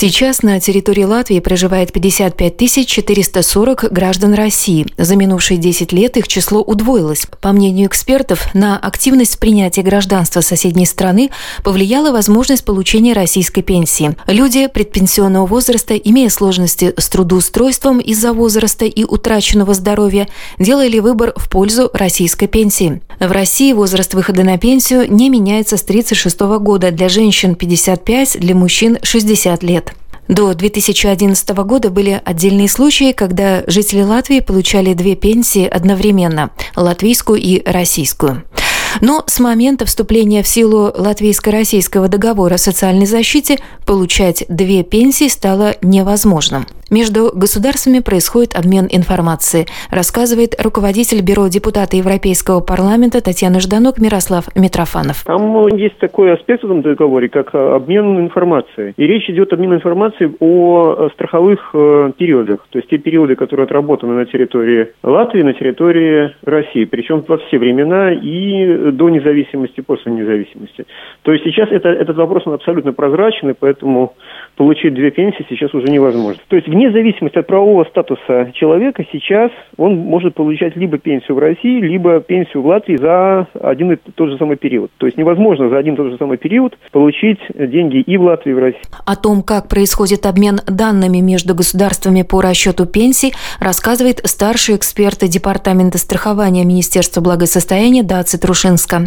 Сейчас на территории Латвии проживает 55 440 граждан России. За минувшие 10 лет их число удвоилось. По мнению экспертов, на активность принятия гражданства соседней страны повлияла возможность получения российской пенсии. Люди предпенсионного возраста, имея сложности с трудоустройством из-за возраста и утраченного здоровья, делали выбор в пользу российской пенсии. В России возраст выхода на пенсию не меняется с 1936 года. Для женщин 55, для мужчин 60 лет. До 2011 года были отдельные случаи, когда жители Латвии получали две пенсии одновременно – латвийскую и российскую. Но с момента вступления в силу Латвийско-российского договора о социальной защите получать две пенсии стало невозможным. Между государствами происходит обмен информацией, рассказывает руководитель бюро депутата Европейского парламента Татьяна Жданок Мирослав Митрофанов. Там есть такой аспект в этом договоре, как обмен информацией. И речь идет о обмене информацией о страховых периодах. То есть те периоды, которые отработаны на территории Латвии, на территории России. Причем во все времена и до независимости, после независимости. То есть сейчас этот вопрос он абсолютно прозрачный, поэтому получить две пенсии сейчас уже невозможно. То есть вне зависимости от правового статуса человека сейчас он может получать либо пенсию в России, либо пенсию в Латвии за один и тот же самый период. То есть невозможно за один и тот же самый период получить деньги и в Латвии, и в России. О том, как происходит обмен данными между государствами по расчету пенсий, рассказывает старший эксперт Департамента страхования Министерства благосостояния Дācis Trušinska.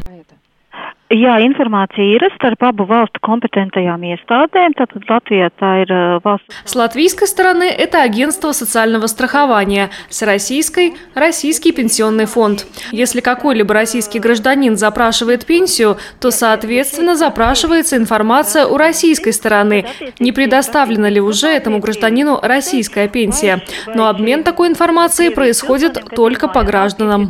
Jā, информация ir starp абу valstu компетентtajām iestādēm. Tātad Latvijā tā ir valsts. С латвийской стороны это агентство социального страхования, с российской – Российский пенсионный фонд. Если какой-либо российский гражданин запрашивает пенсию, то, соответственно, запрашивается информация у российской стороны, не предоставлена ли уже этому гражданину российская пенсия. Но обмен такой информацией происходит только по гражданам.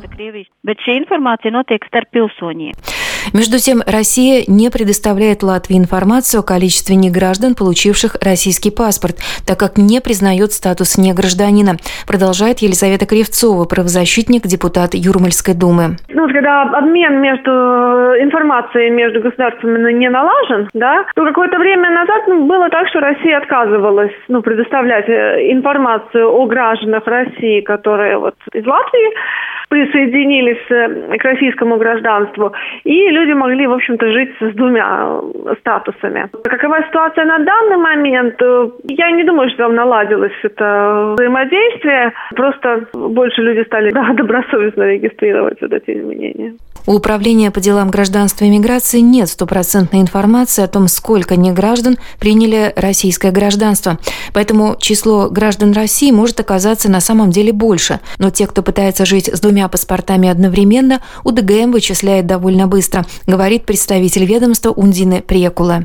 Между тем, Россия не предоставляет Латвии информацию о количестве неграждан, получивших российский паспорт, так как не признает статус негражданина, продолжает Елизавета Кривцова, правозащитник, депутат Юрмальской думы. Когда обмен информацией между государствами не налажен, то какое-то время назад было так, что Россия отказывалась предоставлять информацию о гражданах России, которые из Латвии присоединились к российскому гражданству, и люди могли, в общем-то, жить с двумя статусами. Какова ситуация на данный момент? Я не думаю, что там наладилось это взаимодействие. Просто больше люди стали добросовестно регистрировать эти изменения. У Управления по делам гражданства и миграции нет стопроцентной информации о том, сколько неграждан приняли российское гражданство. Поэтому число граждан России может оказаться на самом деле больше. Но те, кто пытается жить с двумя паспортами одновременно, УДГМ вычисляет довольно быстро, говорит представитель ведомства Ундина Приекула.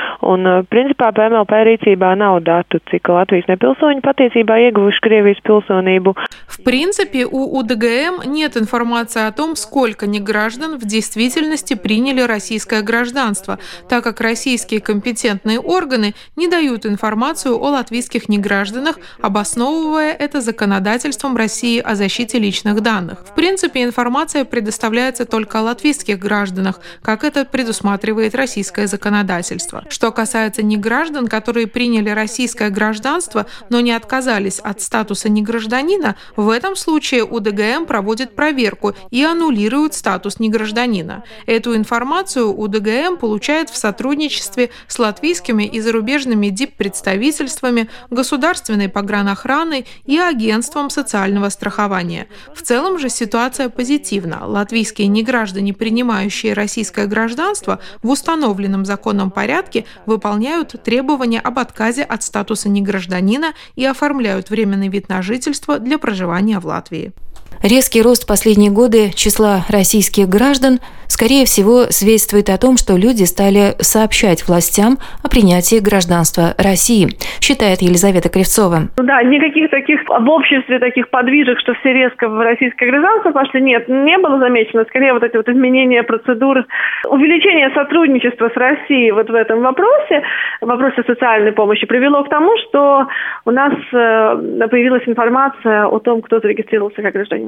Принципā PMLP rīcībā nav datu, cik Latvijas nepilsoņi patiesībā ieguvuši Krievijas pilsonību. В принципе, у УДГМ нет информации о том, сколько неграждан в действительности приняли российское гражданство, так как российские компетентные органы не дают информацию о латвийских негражданах, обосновывая это законодательством России о защите личных данных. В принципе, информация предоставляется только о латвийских гражданах, как это предусматривает российское законодательство. Что касается неграждан, которые приняли российское гражданство, но не отказались от статуса негражданина, в этом случае УДГМ проводит проверку и аннулирует статус негражданина. Эту информацию УДГМ получает в сотрудничестве с латвийскими и зарубежными диппредставительствами, государственной погранохраной и агентством социального страхования. В целом же ситуация позитивна. Латвийские неграждане, принимающие российское гражданство, в установленном законном порядке выполняют требования об отказе от статуса негражданина и оформляют временный вид на жительство для проживания в Латвии. Резкий рост в последние годы числа российских граждан, скорее всего, свидетельствует о том, что люди стали сообщать властям о принятии гражданства России, считает Елизавета Кривцова. Никаких таких в обществе таких подвижек, что все резко в российское гражданство пошли, нет, не было замечено. Скорее эти изменения процедур, увеличение сотрудничества с Россией в этом вопросе социальной помощи привело к тому, что у нас появилась информация о том, кто зарегистрировался как гражданин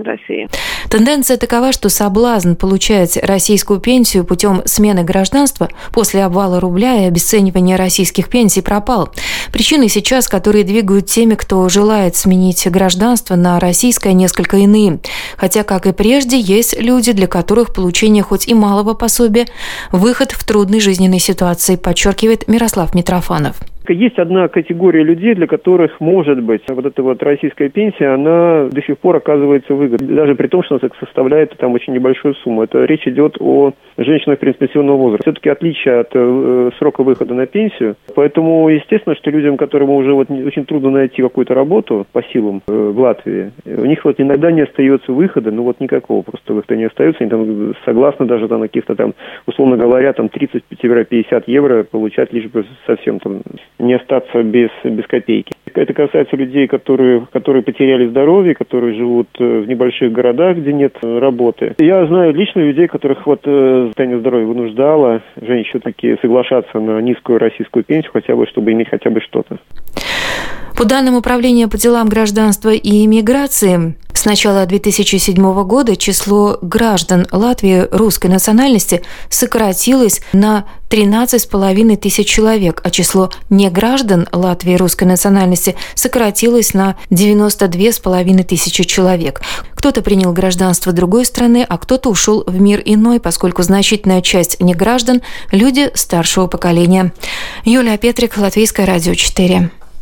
в России. Тенденция такова, что соблазн получать российскую пенсию путем смены гражданства после обвала рубля и обесценивания российских пенсий пропал. Причины сейчас, которые двигают теми, кто желает сменить гражданство на российское, несколько иные. Хотя, как и прежде, есть люди, для которых получение хоть и малого пособия – выход в трудной жизненной ситуации, подчеркивает Мирослав Митрофанов. Есть одна категория людей, для которых, может быть, вот эта вот российская пенсия, она до сих пор оказывается выгодной. Даже при том, что она составляет там очень небольшую сумму. Это речь идет о женщинах предпенсионного возраста. Все-таки отличие от срока выхода на пенсию. Поэтому, естественно, что людям, которым уже вот очень трудно найти какую-то работу по силам в Латвии, у них вот иногда не остается выхода, ну вот никакого просто выхода не остается. Они там согласны даже там на каких-то там, условно говоря, там 30-50 евро получать, лишь бы совсем там не остаться без копейки. Это касается людей, которые потеряли здоровье, которые живут в небольших городах, где нет работы. Я знаю лично людей, которых вот состояние здоровья вынуждало женщин все-таки соглашаться на низкую российскую пенсию, хотя бы, чтобы иметь хотя бы что-то. По данным Управления по делам гражданства и иммиграции, с начала 2007 года число граждан Латвии русской национальности сократилось на 13,5 тысяч человек, а число неграждан Латвии русской национальности сократилось на 92,5 тысячи человек. Кто-то принял гражданство другой страны, а кто-то ушел в мир иной, поскольку значительная часть неграждан – люди старшего поколения. Юлия Петрик, Латвийское радио 4.